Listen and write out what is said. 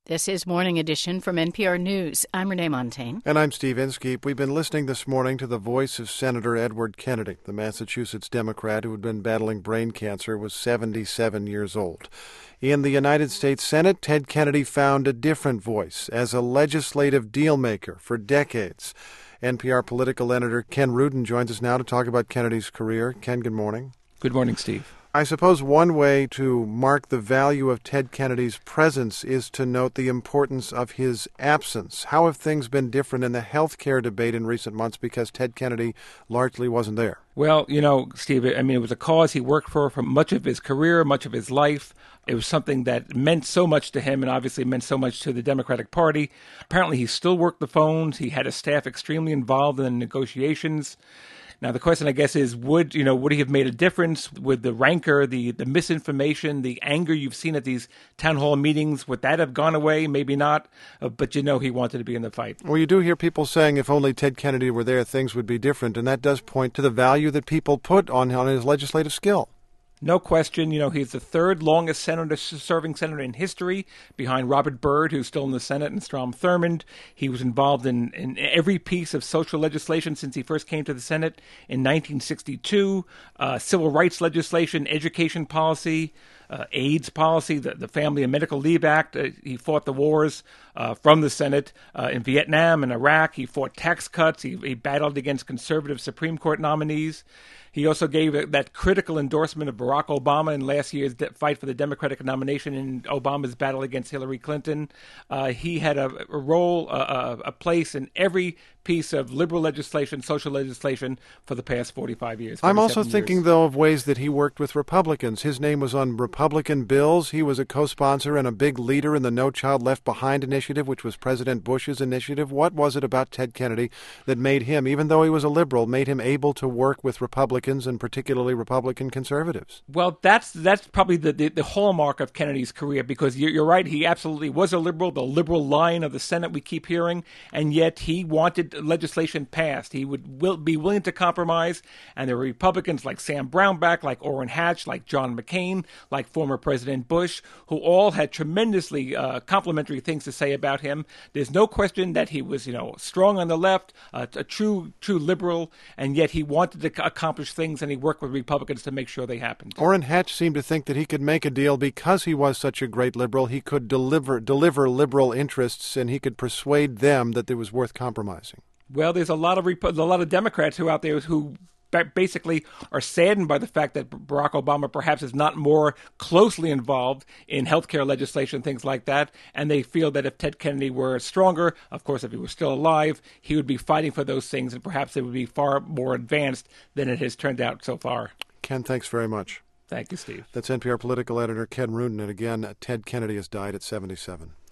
This is Morning Edition from NPR News. I'm Renee Montaigne. And I'm Steve Inskeep. We've been listening this morning to the voice of Senator Edward Kennedy, the Massachusetts Democrat who had been battling brain cancer, was 77 years old. In the United States Senate, Ted Kennedy found a different voice as a legislative deal-maker for decades. NPR political editor Ken Rudin joins us now to talk about Kennedy's career. Ken, good morning. Good morning, Steve. I suppose one way to mark the value of Ted Kennedy's presence is to note the importance of his absence. How have things been different in the health care debate in recent months because Ted Kennedy largely wasn't there? Well, Steve, it was a cause he worked for much of his career, much of his life. It was something that meant so much to him and obviously meant so much to the Democratic Party. Apparently, he still worked the phones. He had his staff extremely involved in the negotiations. Now, the question, I guess, is would he have made a difference with the rancor, the misinformation, the anger you've seen at these town hall meetings? Would that have gone away? Maybe not. But he wanted to be in the fight. Well, you do hear people saying if only Ted Kennedy were there, things would be different. And that does point to the value that people put on his legislative skill. No question. He's the third longest serving senator in history, behind Robert Byrd, who's still in the Senate, and Strom Thurmond. He was involved in every piece of social legislation since he first came to the Senate in 1962, civil rights legislation, education policy, AIDS policy, the Family and Medical Leave Act. He fought the wars from the Senate in Vietnam and Iraq. He fought tax cuts. He battled against conservative Supreme Court nominees. He also gave that critical endorsement of Barack Obama in last year's fight for the Democratic nomination in Obama's battle against Hillary Clinton. He had a role, a place in every piece of liberal legislation, social legislation for the past 45 years. I'm also thinking, though, of ways that he worked with Republicans. His name was on Republican bills. He was a co-sponsor and a big leader in the No Child Left Behind initiative, which was President Bush's initiative. What was it about Ted Kennedy that made him, even though he was a liberal, made him able to work with Republicans and particularly Republican conservatives? Well, that's probably the hallmark of Kennedy's career, because you're right. He absolutely was a liberal, the liberal line of the Senate we keep hearing, and yet he wanted legislation passed. He would be willing to compromise, and there were Republicans like Sam Brownback, like Orrin Hatch, like John McCain, like former President Bush, who all had tremendously complimentary things to say about him. There's no question that he was, strong on the left, a true liberal, and yet he wanted to accomplish things, and he worked with Republicans to make sure they happened. Orrin Hatch seemed to think that he could make a deal because he was such a great liberal. He could deliver liberal interests, and he could persuade them that it was worth compromising. Well, there's a lot of Democrats who out there who basically are saddened by the fact that Barack Obama perhaps is not more closely involved in healthcare legislation, things like that, and they feel that if Ted Kennedy were stronger, of course, if he was still alive, he would be fighting for those things, and perhaps it would be far more advanced than it has turned out so far. Ken, thanks very much. Thank you, Steve. That's NPR political editor Ken Rudin, and again, Ted Kennedy has died at 77.